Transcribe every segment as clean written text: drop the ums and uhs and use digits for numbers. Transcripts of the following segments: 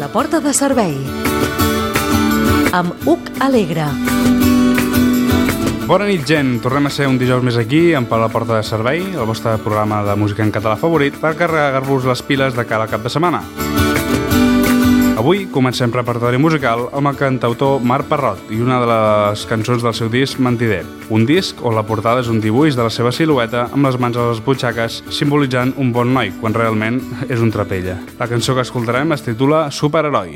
la porta de servei amb Hug Alegre. Bona nit, gent. Tornem a ser un dijous més aquí, amb la porta de servei, el vostre programa de música en català favorit, per carregar-vos les piles de cara al cap de setmana. Avui comencem repertori musical amb el cantautor Marc Parrot i una de les cançons del seu disc Mentider. Un disc on la portada és un dibuix de la seva silueta amb les mans a les butxaques simbolitzant un bon noi, quan realment és un trapella. La cançó que escoltarem es titula Superheroi.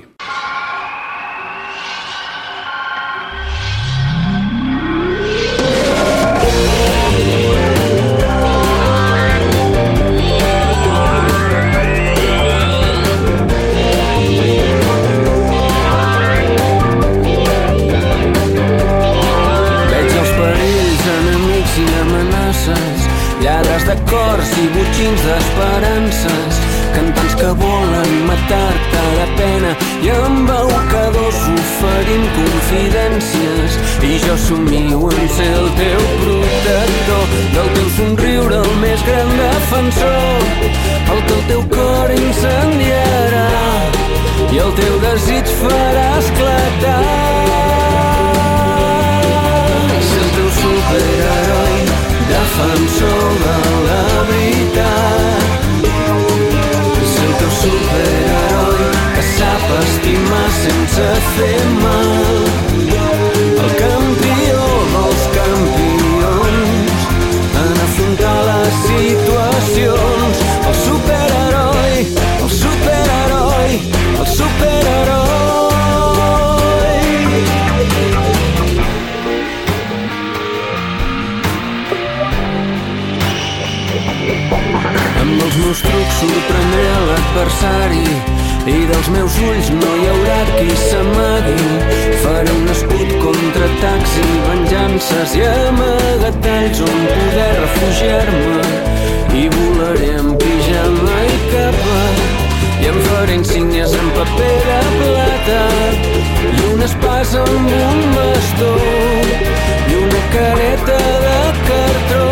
Lladres de cors i botxins d'esperances, cantants que volen matar-te de pena i embaucadors oferint confidències. I jo somio en ser el teu protector, del teu somriure el més gran defensor, el que el teu cor incendiarà i el teu desig farà esclatar. Ser el teu superheroi, defensor de la veritat. Ser el teu superheroi que sap estimar sense fer mal. El campió dels campions en afrontar les situacions. El superheroi, el superheroi, el superheroi. Amb els meus trucs sorprendré l'adversari i dels meus ulls no hi haurà qui s'amagui. Faré un escut contra atacs i venjances i amagatalls on poder refugiar-me. I volaré amb pijama i capa i em faré insígnies en paper de plata i una espasa amb un bastó i una careta de cartró.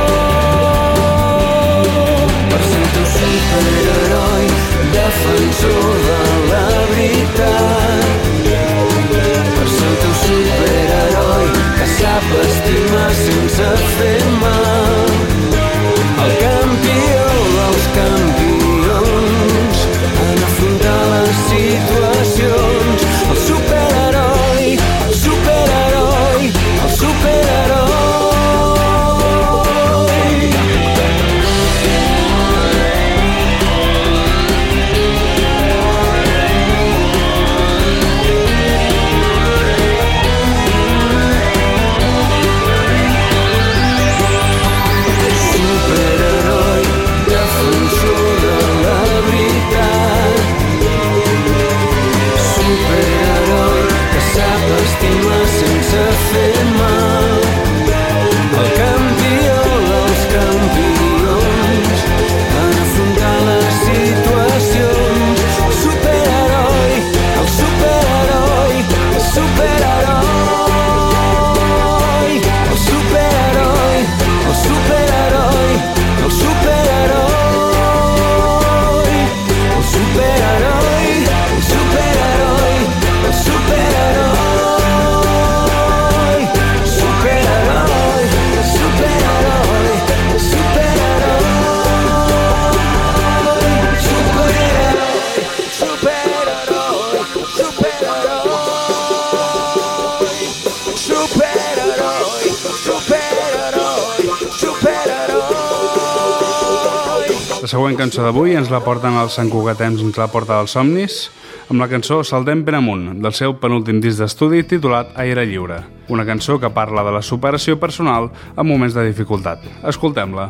Per ser el teu superheroi, defensor de la veritat. Per ser el teu superheroi que sap estimar sense fer mal. El campió dels campions en afrontar les situacions. El superheroi, el superheroi, el superheroi. Estimar sense fer mal. El campió dels campions en afrontar les situacions. El superheroi, el superheroi, el superheroi. El superheroi, el superheroi, el superheroi. El superheroi, el superheroi, el superheroi. La següent cançó d'avui ens la porten els Sant Cugatems, ens la porta dels Somnis, amb la cançó Saltem ben amunt, del seu penúltim disc d'estudi titulat Aire lliure. Una cançó que parla de la superació personal en moments de dificultat. Escoltem-la.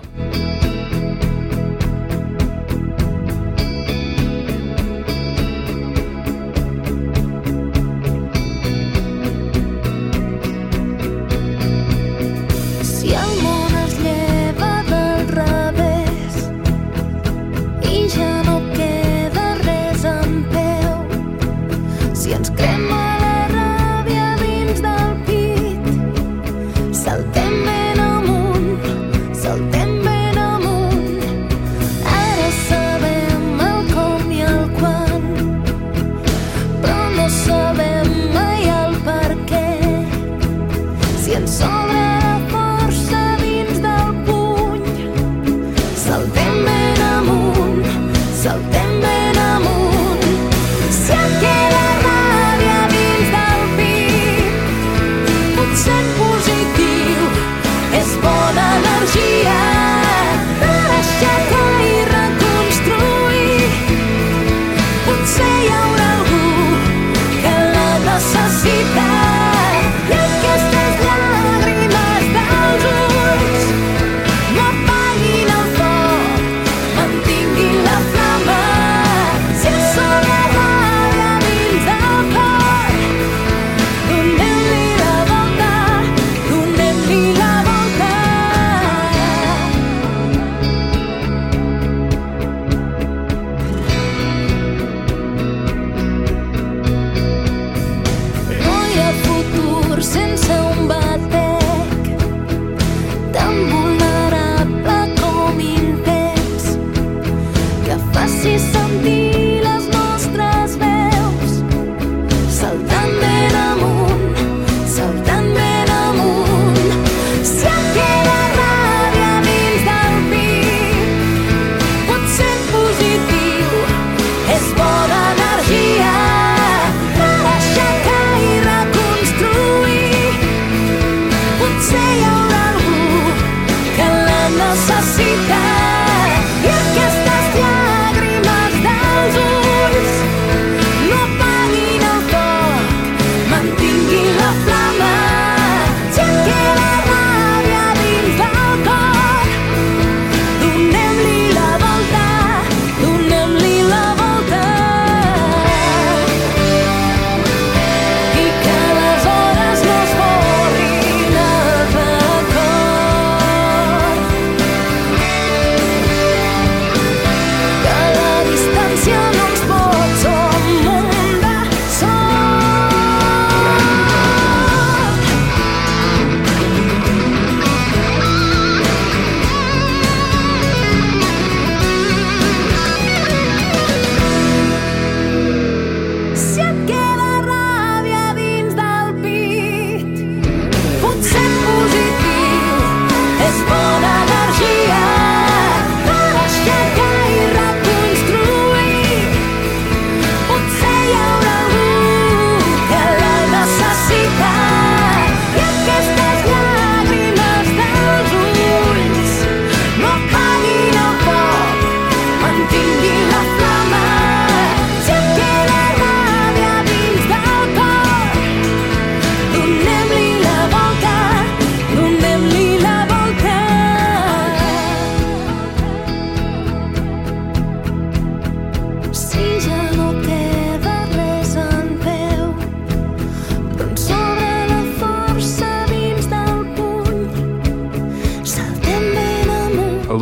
Saltem ben amunt, saltem ben amunt. Ara sabem el com i el quan.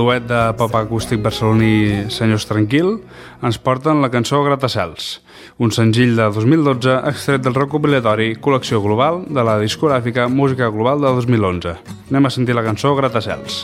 duet de pop acústic barceloní Senyors Tranquil ens porten la cançó Gratacels, un senzill de 2012 extret del recopilatori Col·lecció Global de la discogràfica Música Global de 2011. Anem a sentir la cançó Gratacels.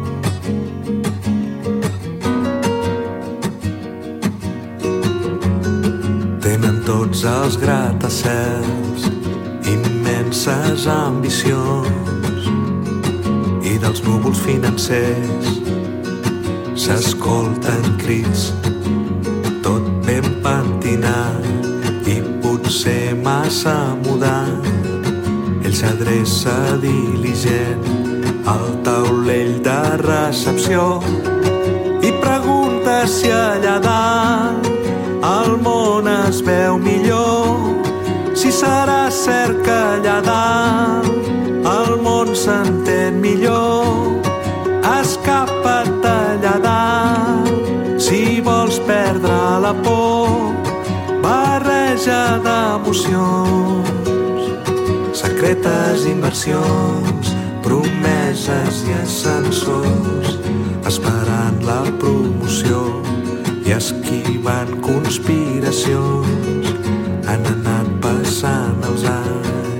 Tenen tots els gratacels immenses ambicions i dels núvols financers s'escolten crits tot ben pentinat i potser massa mudat. Ell s'adreça diligent al taulell de recepció i pregunta si allà dalt el món es veu millor, si serà cert que allà dalt el món s'entén millor. Escapa't allà dalt, si vols perdre la por, barreja d'emocions, secretes inversions, promeses i ascensors, esperant la promoció i esquivant conspiracions. Han anat passant els anys.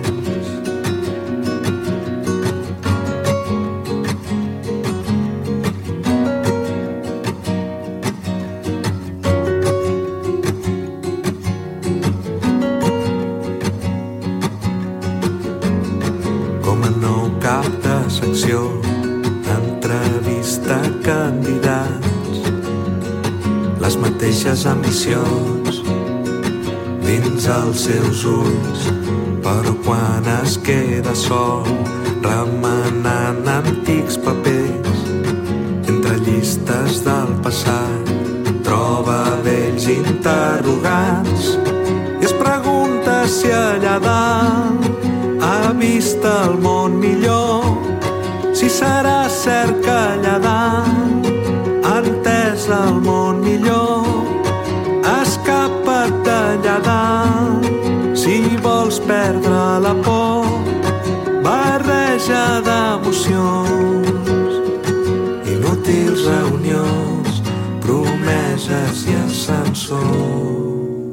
Com a nou cap de secció, entrevista candidats, les mateixes ambicions dins els seus ulls, però quan es queda sol remenant antics papers entre llistes del passat, troba vells interrogants i es pregunta si allà dalt ha vist el món millor, si serà cert que allà dalt ha entès el món millor. Escapa't d'allà dalt, si vols perdre la por, barreja d'emocions, inútils reunions, promeses i ascensors.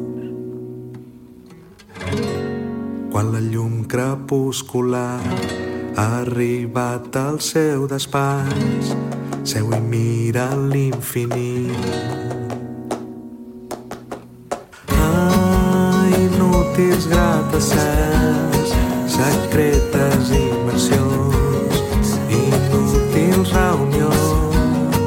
Quan la llum crepuscular ha arribat al seu despatx, seu i mira l'infinit. Inútils gratacels, secretes inversions, inútils reunions.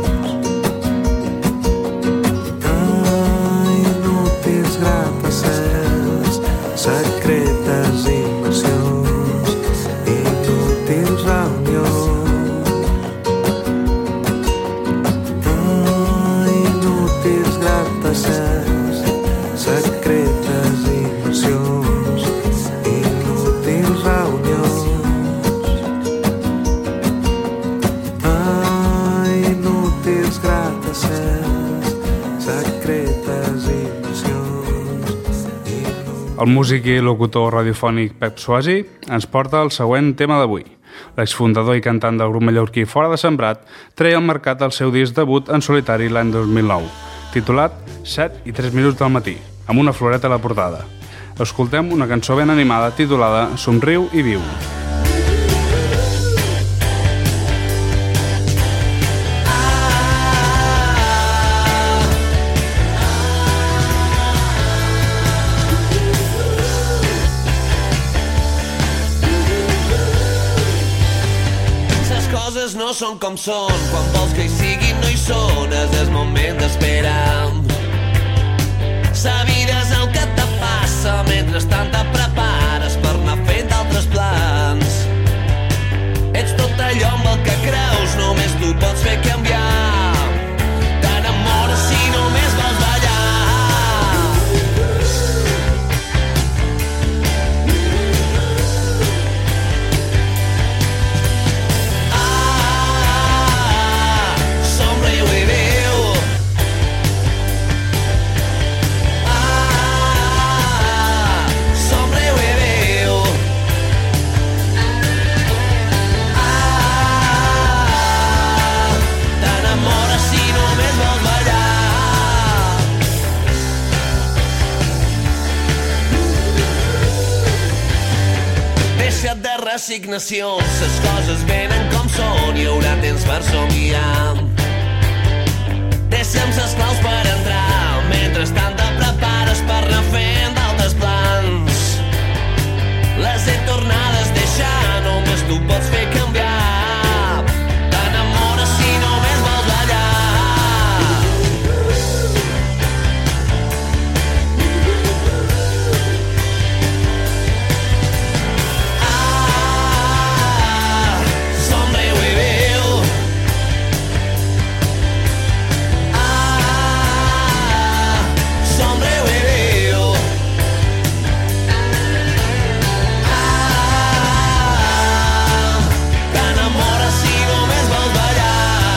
Inútils gratacels, secretes inversions, inútils reunions. Inútils gratacels, secretes inversions, inútils reunions. Inútils gratacels, secretes inversions. El músic i locutor radiofònic Pep Suasi ens porta el següent tema d'avui. L'exfundador i cantant del grup mallorquí Fora de Sembrat treia al mercat el seu disc debut en solitari l'any 2009, titulat 7 i 3 minuts del matí, amb una floreta a la portada. Escoltem una cançó ben animada titulada Somriu i viu. Les coses no són com són, quan vols que hi siguin no hi són, és el moment d'esperar. La vida és el que te passa, mentrestant te prepares per anar fent altres plans. Ets tot allò amb el que creus, només tu pots fer canviar. T'enamores si només vols ballar. Somriu i viu. Somriu resignació. Les coses venen com són, hi haurà temps per somiar. Deixa'm ses claus per entrar, mentrestant te prepares per anar fent d'altres plans. Les he tornades deixar, només tu pots fer canviar. T'enamores si només vols ballar. Somriu i viu. Somriu i viu. T'enamores si només vols ballar.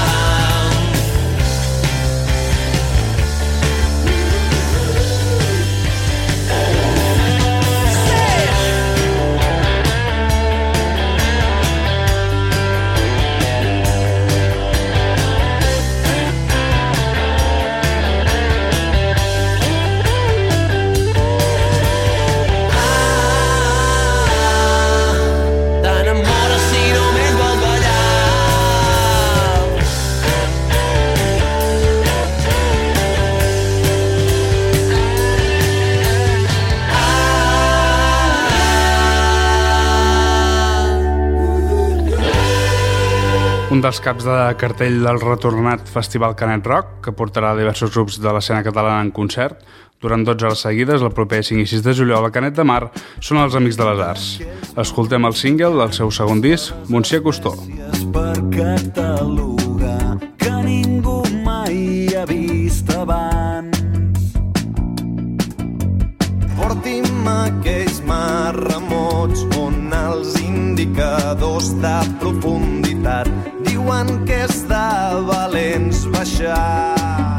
T'enamores si només vols ballar. Un dels caps de cartell del retornat Festival Canet Rock, que portarà diversos grups de l'escena catalana en concert, durant 12 hores seguides, el proper 5 i 6 de juliol a Canet de Mar, són els Amics de les Arts. Escoltem el single del seu segon disc, Montsià Costó. Per catalogar que ningú mai ha vist abans. Porti'm aquells mars remots on els indicadors de profunditat diuen que és de valents baixar.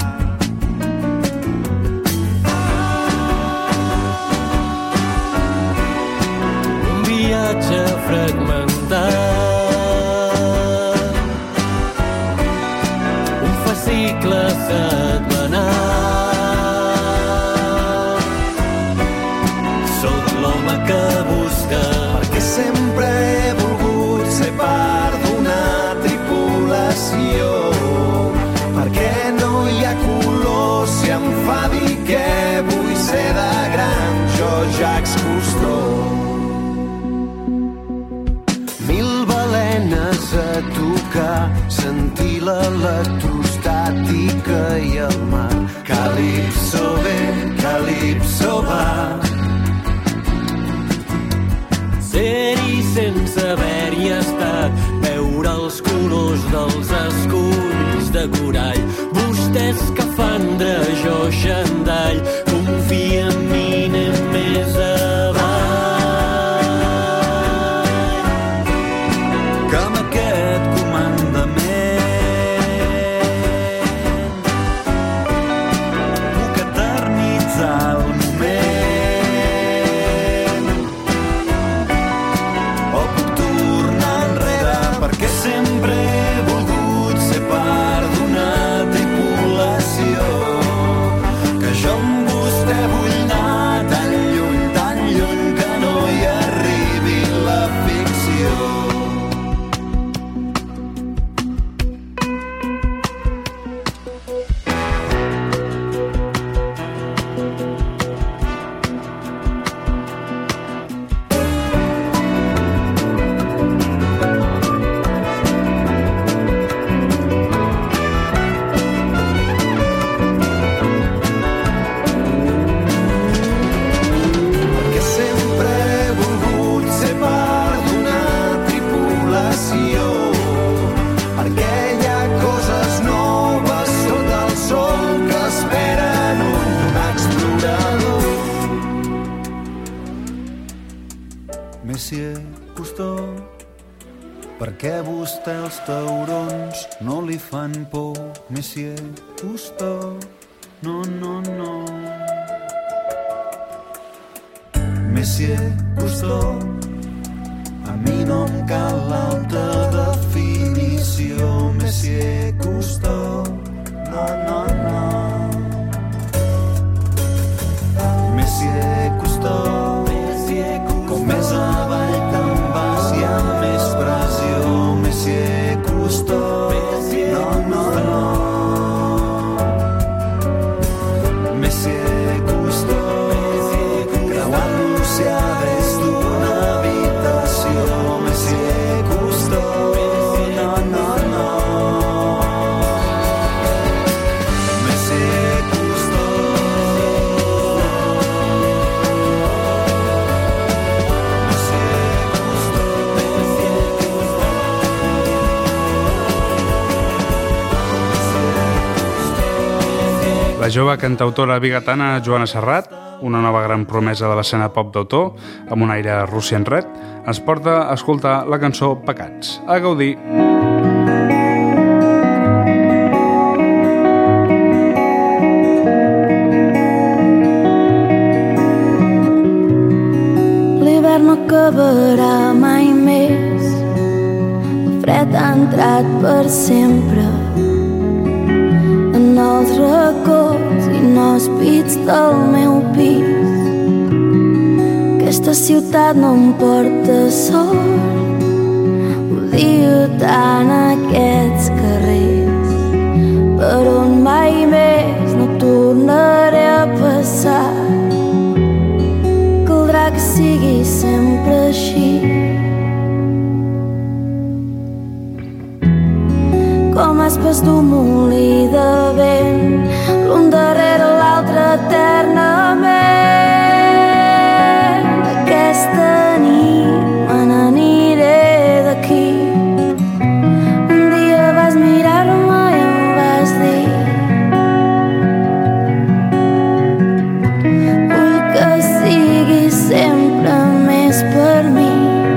Un viatge fragmentat, un fascicle setmanal. Soc l'home que busca, Perquè sempre he volgut ser part d'una tripulació. Perquè no hi ha color si em fa dir que vull ser de gran, jo Jacques Cousteau. Mil balenes a tocar, sentir l'electrostàtica i el mar. Calipso ve, calipso va. ser-hi sense haver-hi estat, veure els colors dels esculls de corall, vostè escafandra, jo xandall, confia en mi, anem més avall. Que amb aquest comandament puc eternitzar el moment, o puc tornar enrere, perquè sempre he volgut ser part d'una tripulació, que jo amb vostè vull anar tan lluny que no hi arribi la ficció. Perquè sempre he volgut ser part d'una tripulació, perquè hi ha coses noves sota el sol que esperen un explorador. Monsieur Cousteau, per què vostè els taurons no li fan por? Monsieur Cousteau, no, no, no. Monsieur Cousteau, a mi no em cal l'alta definició. Monsieur Cousteau, no, no, no. Monsieur Cousteau, com més avall te'n vas hi ha La jove cantautora bigatana Joana Serrat, una nova gran promesa de l'escena pop d'autor, amb un aire Russian Red, ens porta a escoltar la cançó Pecats. A gaudir! L'hivern no acabarà mai més, el fred ha entrat per sempre en els racons inhòspits del meu pis. Aquesta ciutat no em porta sort, odio tant aquests carrers per on mai més no tornaré a passar. Caldrà que sigui sempre així, com espes d'un molí de vent, l'un darrere l'altre eternament. Aquesta nit me n'aniré d'aquí. Un dia vas mirar-me i em vas dir: vull que siguis sempre més per mi.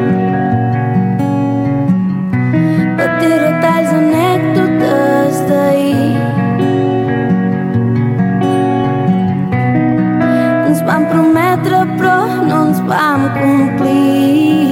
Patir retalls, anècdotes d'ahir. Ens vam prometre però no ens vam complir.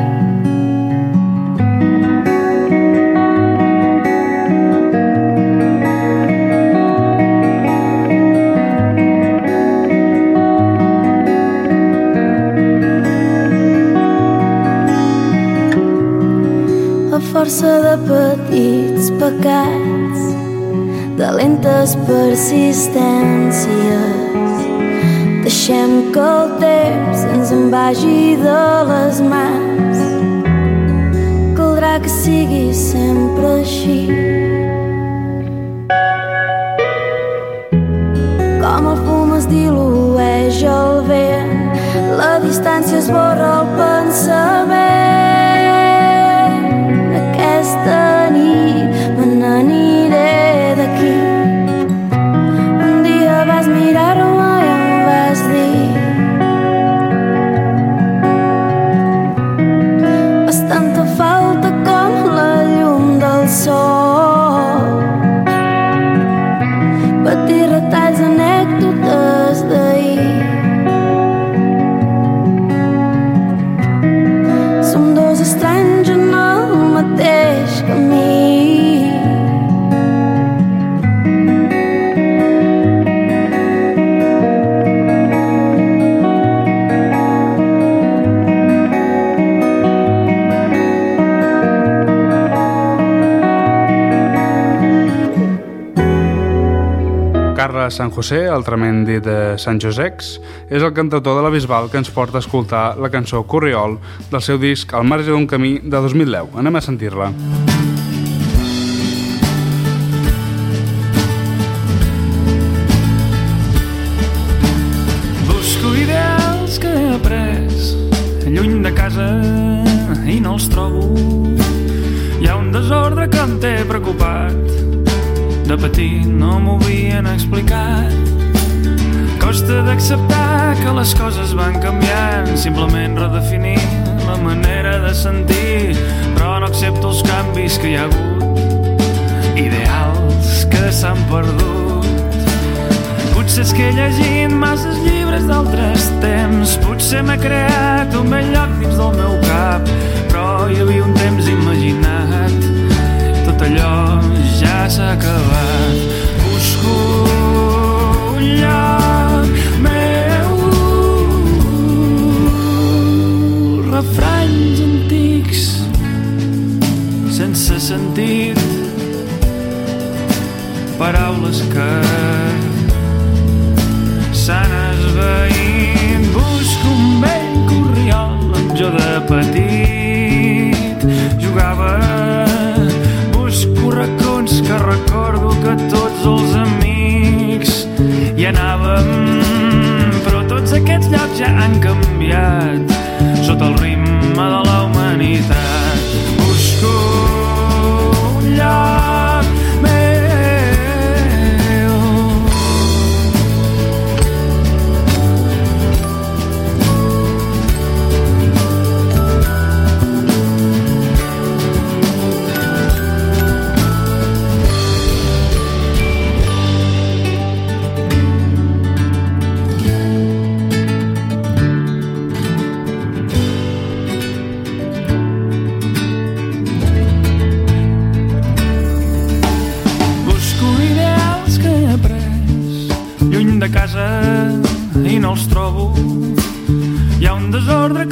A força de petits pecats, de lentes persistències, deixem que el temps ens en vagi de les mans. Caldrà que sigui sempre així, com el fum es dilueix al vent, la distància esborra el pensament. Aquesta nit me n'aniré d'aquí. Un dia vas mirar-me i em vas dir: fas tanta falta com la llum del sol. Patir retalls, anècdotes d'ahir. Som dos estranys en el mateix camí. Carles San José, altrament dit Sant Josex, és el cantautor de la Bisbal que ens porta a escoltar la cançó Corriol del seu disc Al marge d'un camí de 2010. Anem a sentir-la. Busco ideals que he après lluny de casa i no els trobo. Hi ha un desordre que em té preocupat. De petit no m'ho havien explicat. Costa d'acceptar que les coses van canviant, simplement redefinir la manera de sentir, però no accepto els canvis que hi ha hagut, ideals que s'han perdut. Potser és que he llegit masses llibres d'altres temps, potser m'he creat un bell lloc dins del meu cap, però hi havia un temps imaginat. Tot allò ja s'ha acabat. Busco un lloc meu, refranys antics sense sentit, paraules que s'han esvaït. Busco un vell corriol on jo de petit jugava. Busco racons que recordo que tots els amics hi anàvem, però tots aquests llocs ja han canviat sota el ritme de la humanitat. Busco un lloc meu,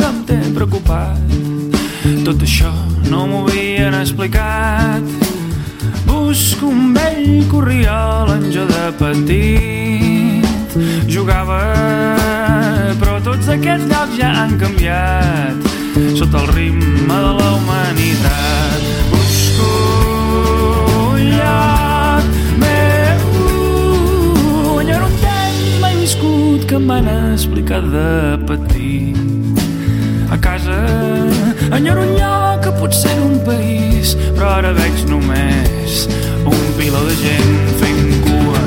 que em té preocupat. Tot això no m'ho havien explicat. Busco un vell corriol on jo de petit jugava, però tots aquests llocs ja han canviat sota el ritme de la humanitat. Busco un lloc meu on un temps mai viscut que em van explicar de petit. A casa enyoro un lloc que pot ser un país, però ara veig només un piló de gent fent cua.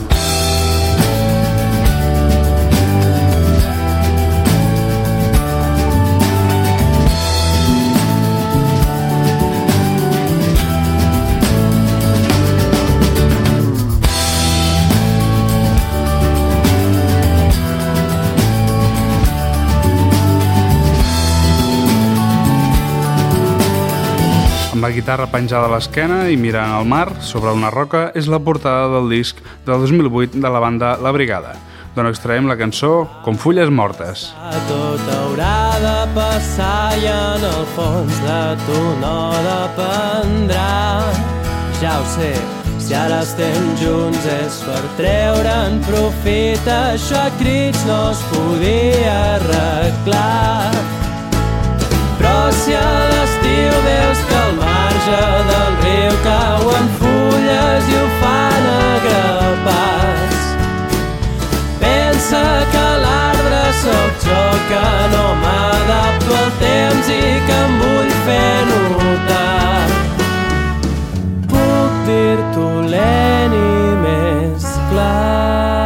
Amb la guitarra penjada a l'esquena i mirant el mar sobre una roca és la portada del disc del 2008 de la banda La Brigada, d'on extraiem la cançó Com fulles mortes. Tot haurà de passar i en el fons de tu no dependrà. Ja ho sé, si ara estem junts és per treure'n profit. Això a crits no es podia arreglar. Però si a l'estiu veus que al marge del riu cauen fulles i ho fan a grapats, pensa que l'arbre sóc jo, que no m'adapto al temps i que em vull fer notar. Puc dir-t'ho lent i més clar.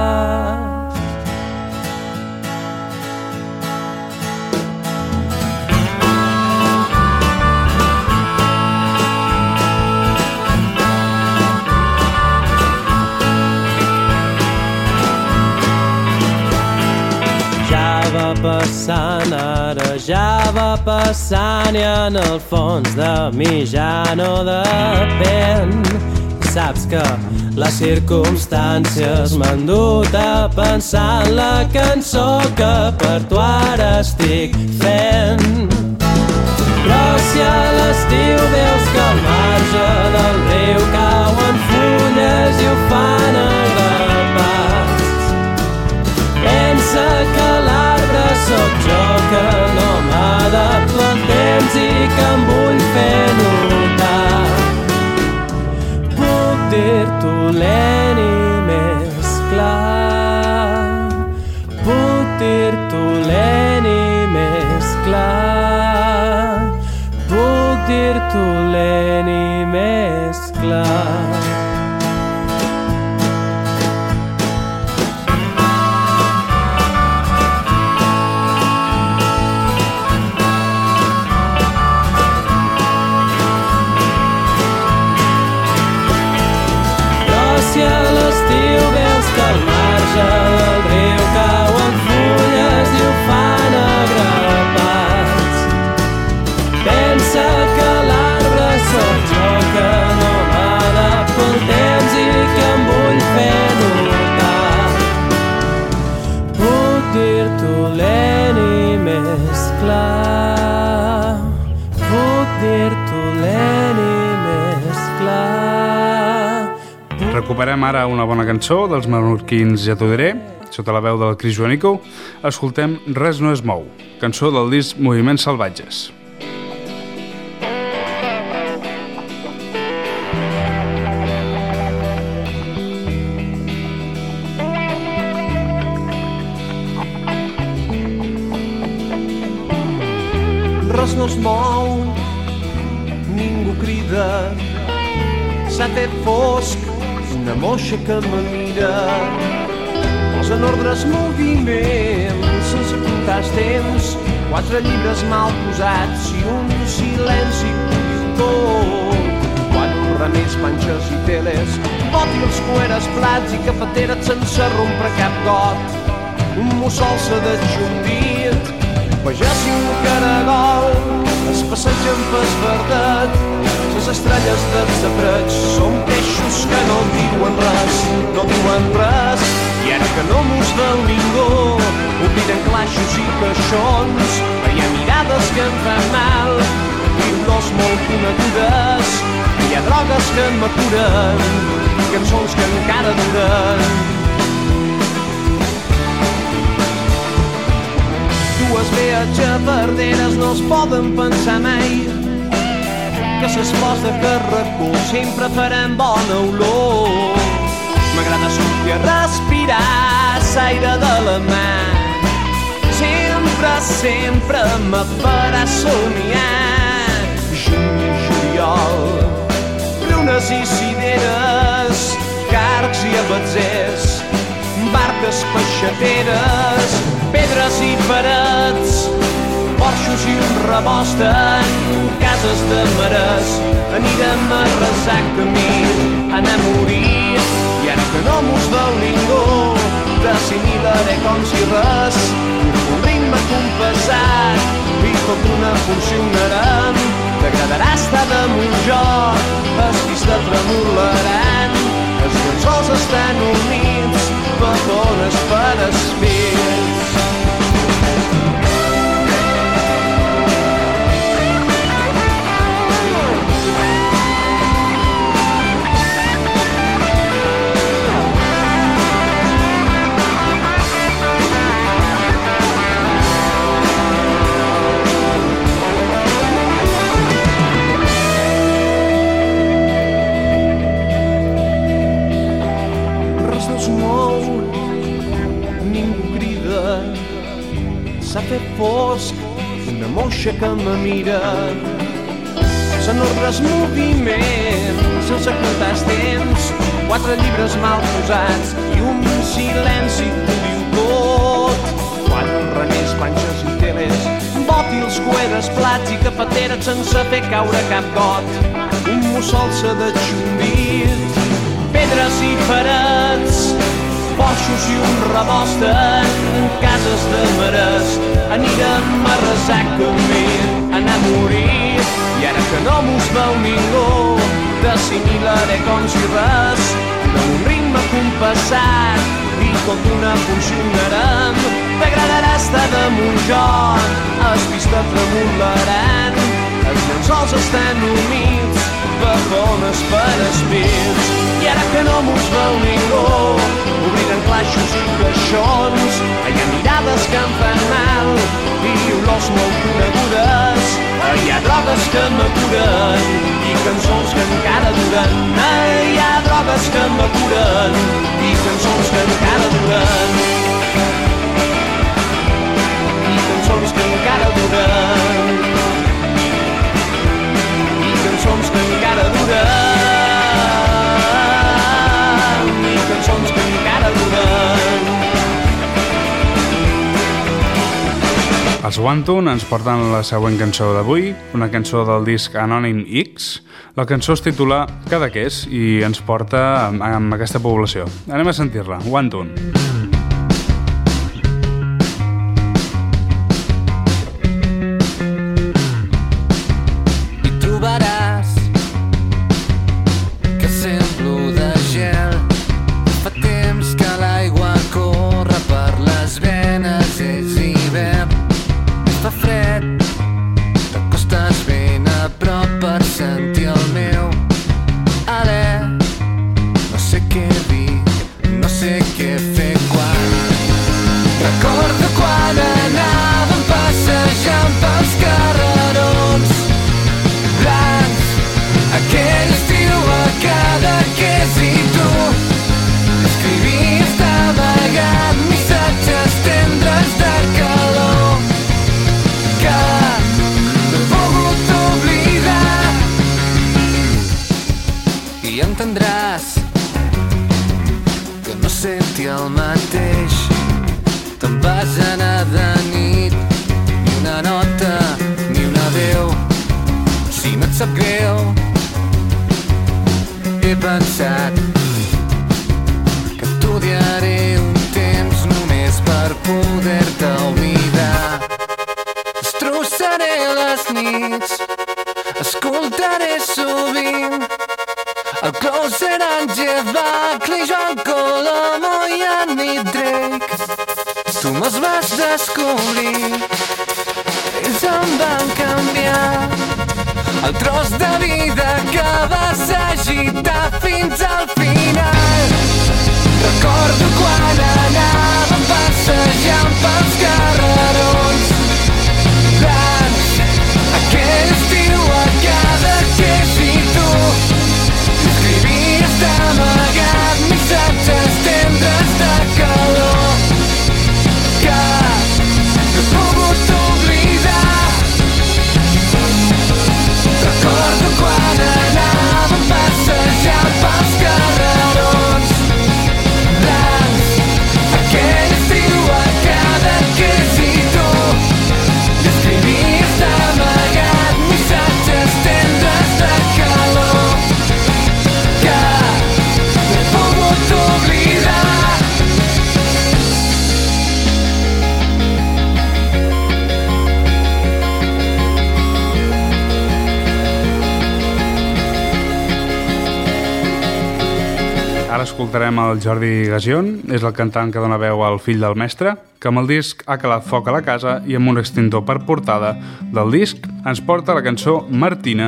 Passant, ara ja va passant i en el fons de mi ja no depèn. Saps que les circumstàncies m'han dut a pensar en la cançó que per tu ara estic fent. Però si a l'estiu veus que al marge del riu cauen fulles i ho fan a grapats, pensa que l'arbre sóc jo, que no m'adapto al temps i que em vull fer notar. Puc dir-t'ho lent i més clar. Puc dir-t'ho lent i més clar. Puc dir-t'ho lent i més clar. Si a l'estiu veus que al marge del riu cauen fulles i ho fan a grapats, pensa que l'arbre sóc jo, que no m'adapto al temps i que em vull fer notar. Puc dir-t'ho lent i més clar. Puc dir-t'ho lent i més clar. Recuperem ara una bona cançó dels menorquins Ja t'ho diré, sota la veu del Cris Joanico. Escoltem Res no es mou, cançó del disc Moviments Salvatges. Res no es mou, ningú crida, s'ha fet fosc, una moixa que me mira, posa en ordres moviments sense comptar els temps, 4 llibres mal posats i un silenci tot. Quan un remés, panxes i teles, bòtils, cueres, plats i cafeteres sense rompre cap got, un mussol s'ha detjundit, pagès i un caragol es passegen pel verdet. Les estrelles dels sabrets són peixos que no diuen res, no diuen res. I ara que no mos veu ningú, obliden calaixos i caixons, hi ha mirades que em fan mal i olors molt conegudes. Hi ha drogues que m'aturen, cançons que encara duren. Dues viatjaverderes no es poden pensar mai que ses flors de carracó sempre faran bona olor. M'agrada sortir a respirar l'aire de la mar. Sempre me farà somiar. Juny i juliol, prunes i cireres, carcs i abatzers, barques peixateres, pedres i parets, porxos i un rebost en cases de mares. Anirem a resar camí, a anar a morir, i ara que no mos veu ningú, d'assimilaré com si res, un ritme compassat, i tot una funcionarà. T'agradarà estar damunt jo, els fills te tremolaran, els llençols estan units, betones per espits. S'ha fet fosc, una moixa que me mira. Són ordres moviments, els apuntats temps, 4 llibres mal posats i un silenci que ho diu tot. 4 remers, planxes i teles, bòtils, cueres, plats i cafeteres sense fer caure cap got. Un mussol s'ha de xumbit, pedres i parets, porxos i un rebost en cases de mares. Anirem a resar camí, a anar a morir, i ara que no mos veu ningú, d'assimilaré com si res, d'un ritme compassat, i tot d'una funcionarem. T'agradarà estar damunt jo, els fills te tremolaran, els llençols estan humits, betones per espits. I ara que no mos veu ningú, obliden calaixos i caixons, hi ha mirades que em fan mal i olors molt conegudes. Hi ha drogues que m'acuren i cançons que encara duren. Hi ha drogues que m'acuren i cançons que encara duren. I cançons que encara duren. I cançons que encara duren. I cançons que encara duren. Els One-Tune ens porten la següent cançó d'avui, una cançó del disc Anònim X. La cançó es titula Cadaqués i ens porta amb aquesta població. Anem a sentir-la, One-Tune. El clos serà en Jeff Buckley, Joan Colomo i Annie me'ls vas descobrir. Ells em van canviar el tros de vida que vas agitar fins al final. Recordo quan anàvem passejant pels carrerons blancs, aquell estiu a cada queix i tu escrivies d'amagat missatges tendres de calor que no he pogut oblidar. Recordo quan anàvem passejant pels carrerons blancs, aquell estiu a cada queix i tu escrivies d'amagat missatges tendres de calor que no he pogut oblidar. Ara escoltarem el Jordi Gasion, és el cantant que dona veu al fill del mestre, que amb el disc Ha calat foc a la casa i amb un extintor per portada del disc ens porta la cançó Martina.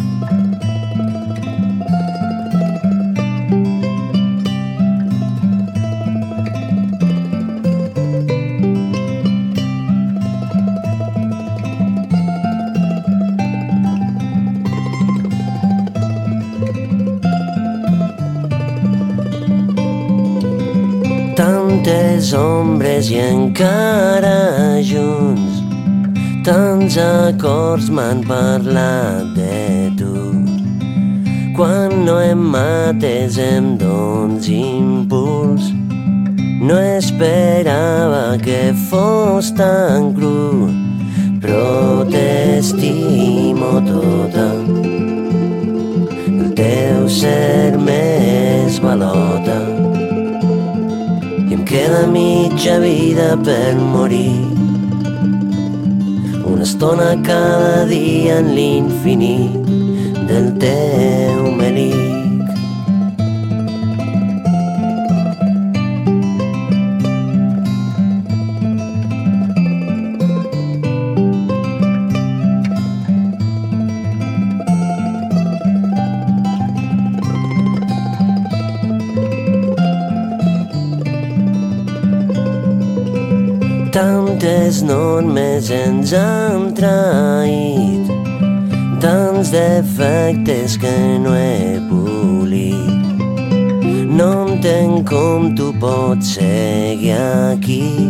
Tantes ombres i encara junts, tants acords m'han parlat de tu. Quan no em mates em dones impuls, no esperava que fos tan cru, però t'estimo tota, el teu ser més balota. Queda mitja vida per morir, una estona cada dia en l'infinit del teu melic. Tantes normes ens han traït, tants defectes que no he polit. No entenc com tu pots seguir aquí,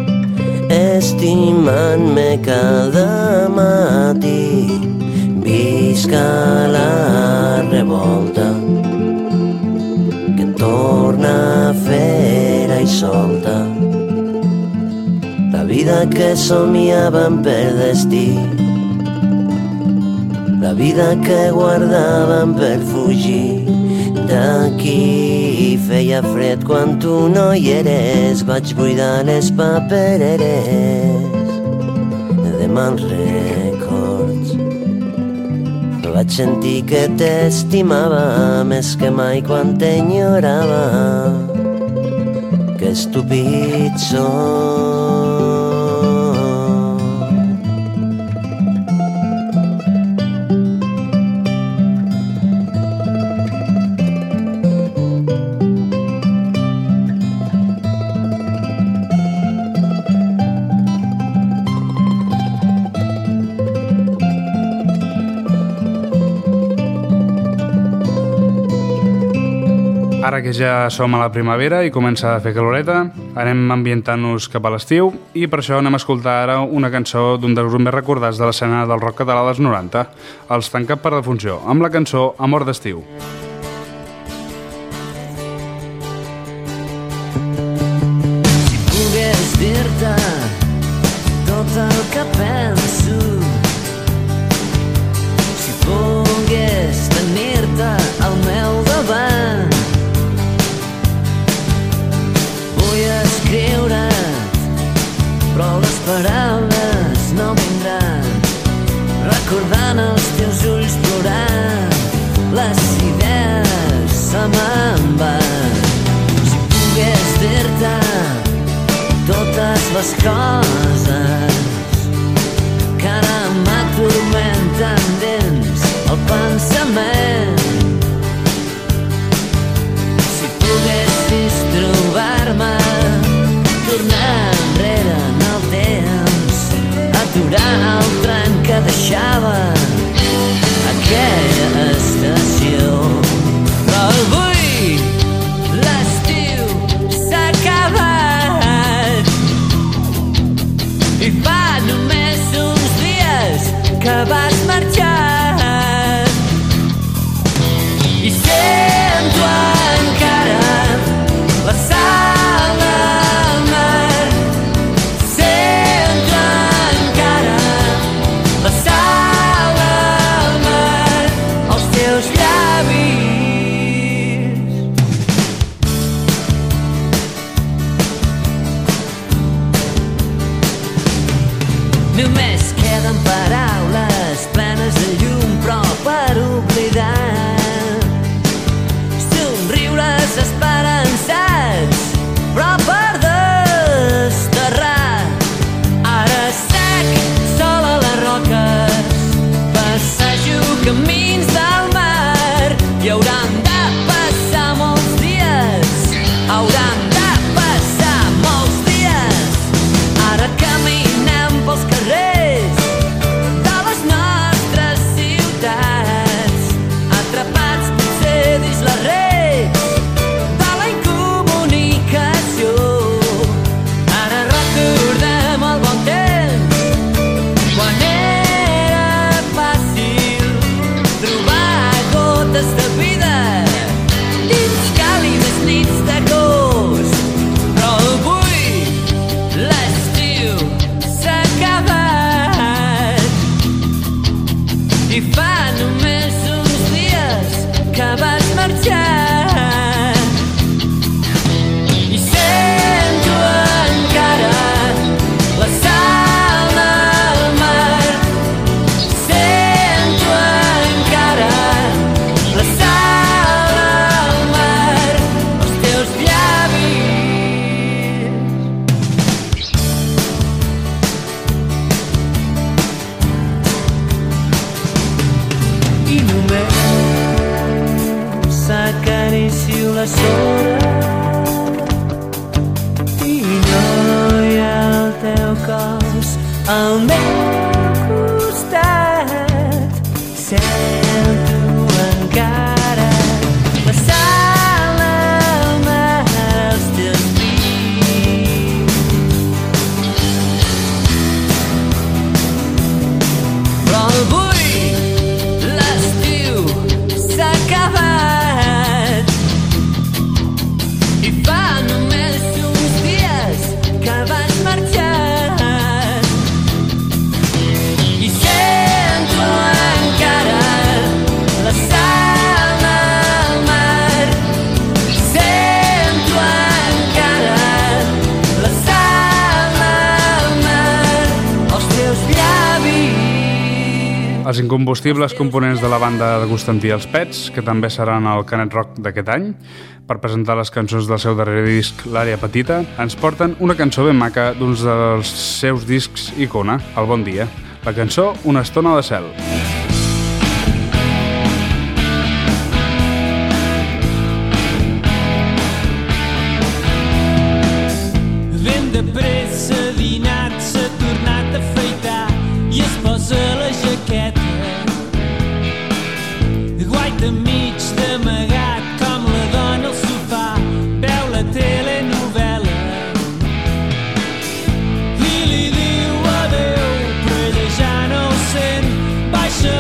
estimant-me cada matí. Visca la revolta que torna a fer i solta, la vida que somiàvem per destí, la vida que guardàvem per fugir d'aquí. Feia fred quan tu no hi eres, vaig buidar les papereres de mals records. Vaig sentir que t'estimava més que mai quan t'enyorava. Que estúpid soc. Ara que ja som a la primavera i comença a fer caloreta, anem ambientant-nos cap a l'estiu i per això anem a escoltar ara una cançó d'un dels grups més recordats de l'escena del rock català dels 90, els Tancat per Defunció, amb la cançó Amor d'estiu. Si pogués dir-te tot el que penso, si pogués tenir-te al meu davant, però les paraules no vindran, recordant els teus ulls plorant, les idees se me'n van. Si pogués dir-te tot el totes les coses que ara m'atormenten dins el pensament. Si poguessis trobar-me, tornar enrere en el temps, aturar el tren que deixava aquella estació. Però avui l'estiu s'ha acabat i fa només uns dies que vas marxar i sento encara la sal del mar, sento encara la sal del mar als teus llavis. Només queden paraules plenes de llum, però per oblidar, somriures esperançats, però per desterrar. Ara sec, sol a les roques, passejo camins del mar i hauran de passar molts dies, hauran de passar molts dies. Ara caminem pels carrers de les nostres ciutats, atrapats potser dins les rets de la incomunicació. Ara recordem el bon temps, quan era fàcil trobar gotes de vida dins càlides nits d'agost. Però avui l'estiu s'ha acabat i fa només uns dies que vas marxar i sento encara la sal del mar, sento encara la sal del mar als teus llavis. I només acaricio la sorra i no hi ha el teu cos al meu costat. Sento encara la sal del mar als teus pits. Però avui l'estiu s'ha acabat i fa només uns dies que vas marxar i sento encara la sal del mar, sento encara la sal del mar als teus llavis. Els incombustibles components de la banda de Constantí els Pets, que també seran al Canet Rock d'aquest any, per presentar les cançons del seu darrer disc, L'Àrea Petita, ens porten una cançó ben maca d'uns dels seus discs icona, El Bon Dia, la cançó Una estona de cel. Ben de pressa dinat, s'ha tornat a afaitar i es posa la jaqueta. Guaita mig d'amagat com la dona al sofà, veu la telenovel·la i li diu adeu, però ella ja no ho sent. Baixa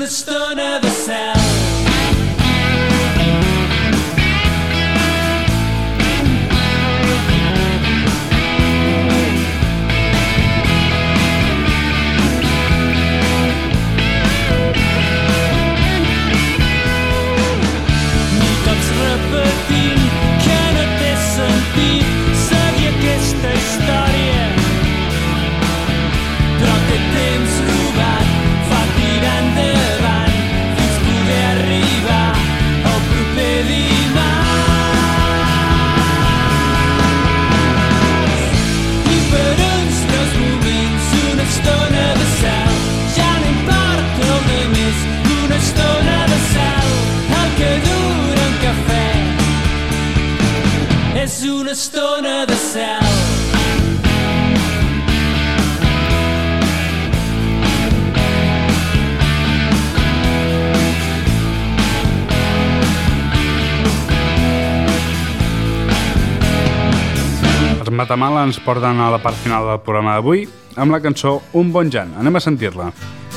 estona de cel. Repetint que no té sentit seguir aquesta història, però aquest temps robat fa tirar endavant fins poder arribar al proper dimarts. I per uns breus moments, una estona de cel, ja no importa el de més, una estona de cel, el que dura un cafè és una estona de cel. Els Matamala ens porten a la part final del programa d'avui amb la cançó Un bon Jan. Anem a sentir-la.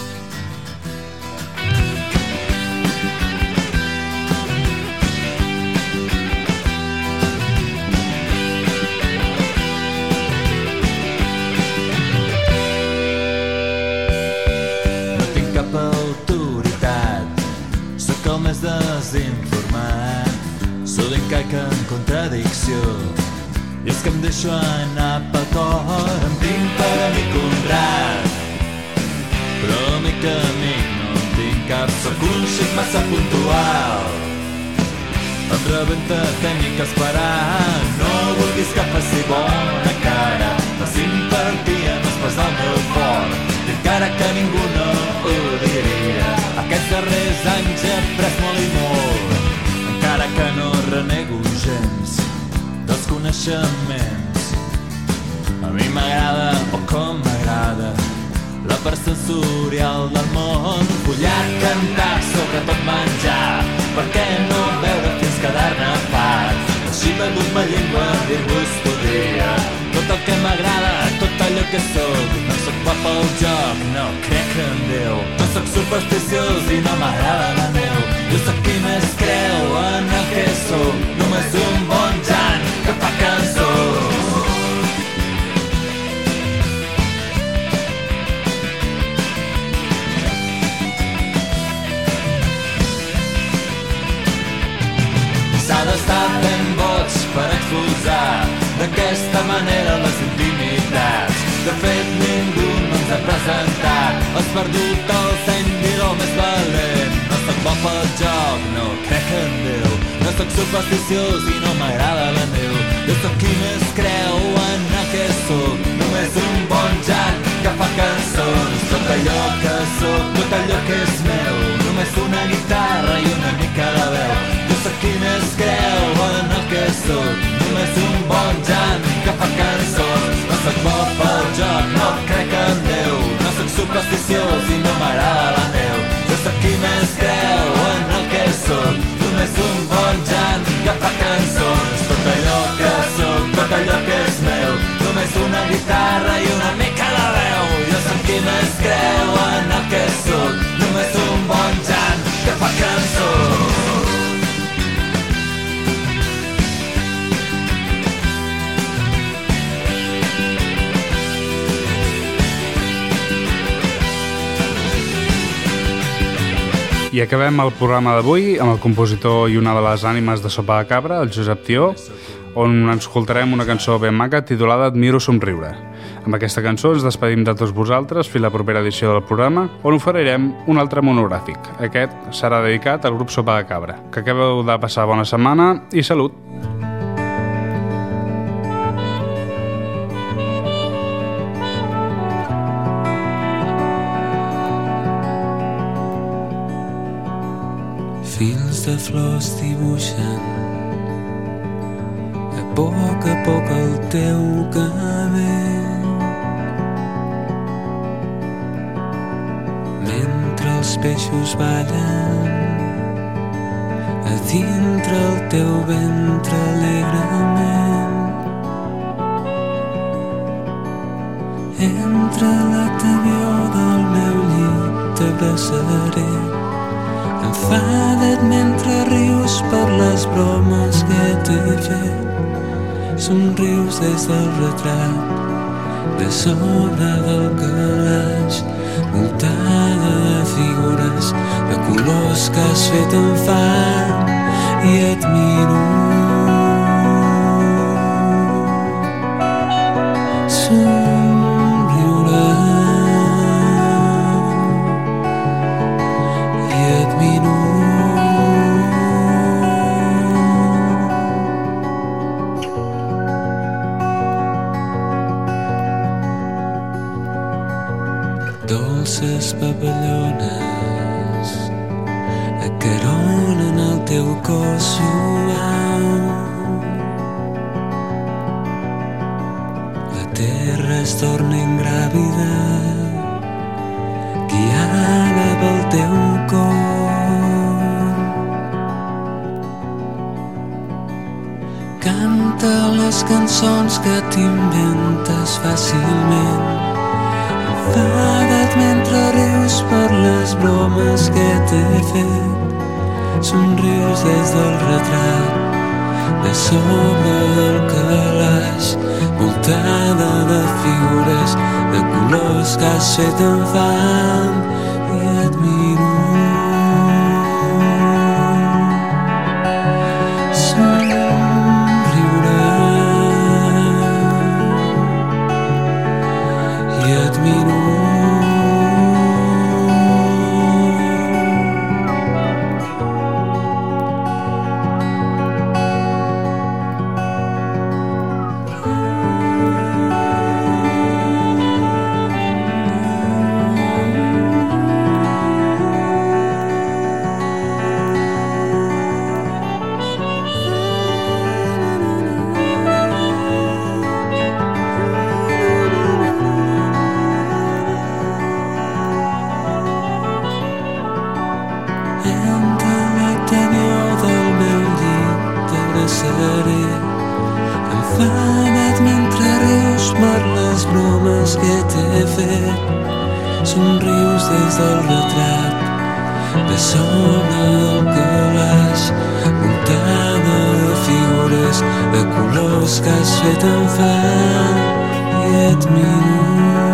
Desinformat, sóc en caica en contradicció, i és que em deixo anar pel cor, em tinc per amic honrat, però amic no en tinc cap, sóc un xic massa puntual, em rebenta tenir que esperar, no vulguis que faci bona cara, la simpatia no és pas el meu fort, i encara que ningú no ho diria, aquests darrers anys he après molt i molt, encara que no renego gens dels coneixements. A mi m'agrada, o com m'agrada, la part sensorial del món, follar, cantar, sobretot menjar, per què no beure fins quedar-ne farts? Així begut ma llengua, dir-vos podria tot el que m'agrada, tot allò que soc. No soc bo pel joc, no crec en Déu, no soc supersticiós i no m'agrada la neu. Jo soc qui més creu en el que soc, només un bon Jan que fa cançons. S'ha d'estar ben boig per exposar d'aquesta manera les intimitats. De fet, ningú no ens ha presentat, has perdut el seny, dir-ho més valent. No soc bo pel joc, no crec en Déu, no soc supersticiós i no m'agrada la neu. Jo soc qui més creu en el que soc, només un bon Jan que fa cançons. Tot allò que soc, tot allò que és meu, només una guitarra i una mica de veu. Jo soc qui més creu en el que soc, només un bon Jan que fa cançons. No soc bo pel joc, no crec en Déu, no soc supersticiós i no m'agrada la neu. Jo soc qui més creu en el que soc, només un bon Jan que fa cançons. Tot allò que soc, tot allò que és meu, només una guitarra i una mica de veu. Jo soc qui més creu en el que soc, només un bon Jan que fa cançons. I acabem el programa d'avui amb el compositor i una de les ànimes de Sopa de Cabra, el Josep Tió, on ens escoltarem una cançó ben maca titulada Admiro somriure. Amb aquesta cançó ens despedim de tots vosaltres fins la propera edició del programa, on oferirem un altre monogràfic. Aquest serà dedicat al grup Sopa de Cabra. Que acabeu de passar bona setmana i salut! Fils de flors dibuixen a poc el teu cabell, mentre els peixos ballen a dintre el teu ventre alegrement. Entre la tebior del meu llit t'abraçaré Enfada't mentre rius per les bromes que t'he fet. Somrius des del retrat, de sobre del calaix, voltada de figures, de colors que has fet en fang, i et miro. Somriure i et miro. Dolces papallones acaronen el teu cos suau. La terra es torna ingràvida, guiada pel teu cor. Canta les cançons que t'inventes fàcilment. Enfada't mentre rius per les bromes que t'he fet. Somrius des del retrat, de sobre del calaix, voltada de figures, de colors que has fet en fang, i et miro. Somriure i et miro. Enfada't mentre rius per les bromes que t'he fet. Somrius des del retrat, de sobre del calaix, voltada de figures, de colors que has fet en fang, i et miro.